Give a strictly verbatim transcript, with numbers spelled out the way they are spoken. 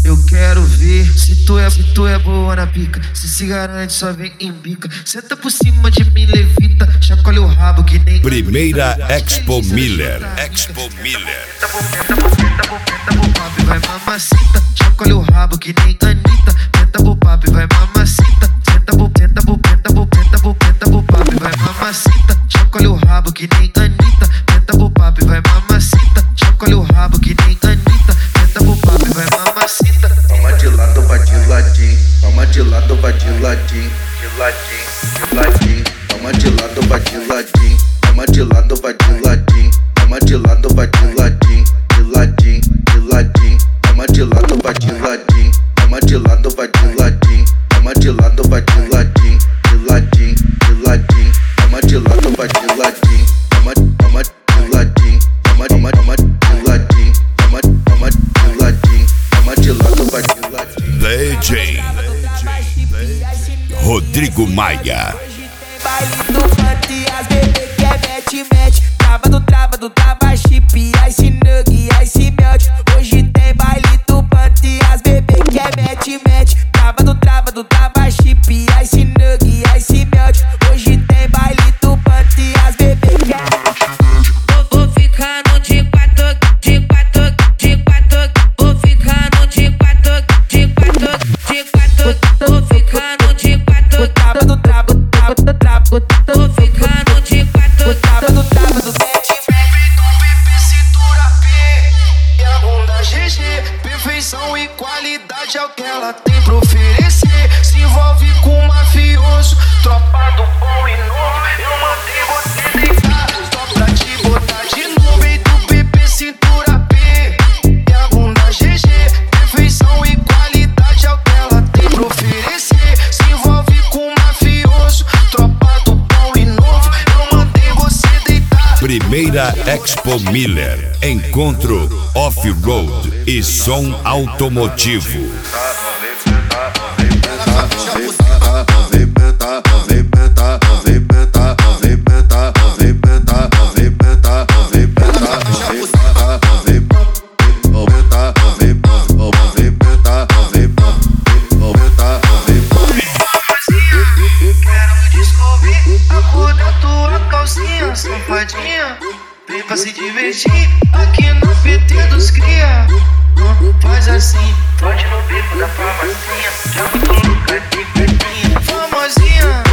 Eu quero ver se tu é, se tu é boa na pica. Se se garante, só vem em bica. Senta por cima de mim, levita. Chacoalha o rabo que nem... Primeira Expo Miller. Expo Miller. Senta pro, senta pro, senta pro, senta pro papo e vai mamacita. Chacoalha o rabo que nem Anitta. Senta pro papo e vai mamacita. Senta pro, senta pro, senta pro, senta pro, senta pro papo e vai mamacita. Chacoalha o rabo que nem Anitta. Senta pro papo e vai mamacita. Chacoalha o rabo que nem Anitta. Senta pro papo e vai mamacita. Toma de lado, vai de ladinho. Toma de lado, vai de ladinho. De ladinho, de ladinho. Toma de lado, vai de ladinho. Toma de lado, vai de ladinho. Toma de lado, vai de ladinho. De ladinho, de ladinho. Toma de lado, vai de ladinho. Toma de lado, vai de ladinho. Toma de lado, vai de ladinho. De ladinho, de ladinho. Toma de lado, vai de ladinho. Toma, toma de ladinho. Toma, toma, toma de ladinho. Toma, toma de ladinho. Toma de lado, vai de ladinho. D J Rodrigo Maia. Baile do canto e as bebê que é mete, mete. Trava do trava do trava chip, ice nug, ice melt. Hoje tem baile do canto e as bebê que é mete, mete. Trava do trava do trava chip, ice nug, ice melt. Hoje tem baile do canto e as bebê que é mete. Vou ficando de quatro, de quatro, de quatro. Vou ficando de quatro, de quatro, de quatro. Vou ficando de quatro, trava do trava do trava do trava. Tô ficando de quatro, trava do trava do sete. Cintura P e a bunda G G. Perfeição e qualidade é o que ela tem pra oferecer. Se envolve com um mafioso, tropa do bom e novo. Eu mandei você deitar, só pra te botar de novo. E do P P cintura P e a bunda G G. Perfeição e qualidade é o que ela tem pra oferecer. Se envolve com um mafioso, tropa do bom e novo. Eu mandei você deitar. Primeira Expo Miller. Encontro off-road e som automotivo. Safadinha, vem pra se divertir aqui no P T dos cria. Faz assim, pode no beco da farmacinha. Já muito louca de gatinha, famosinha.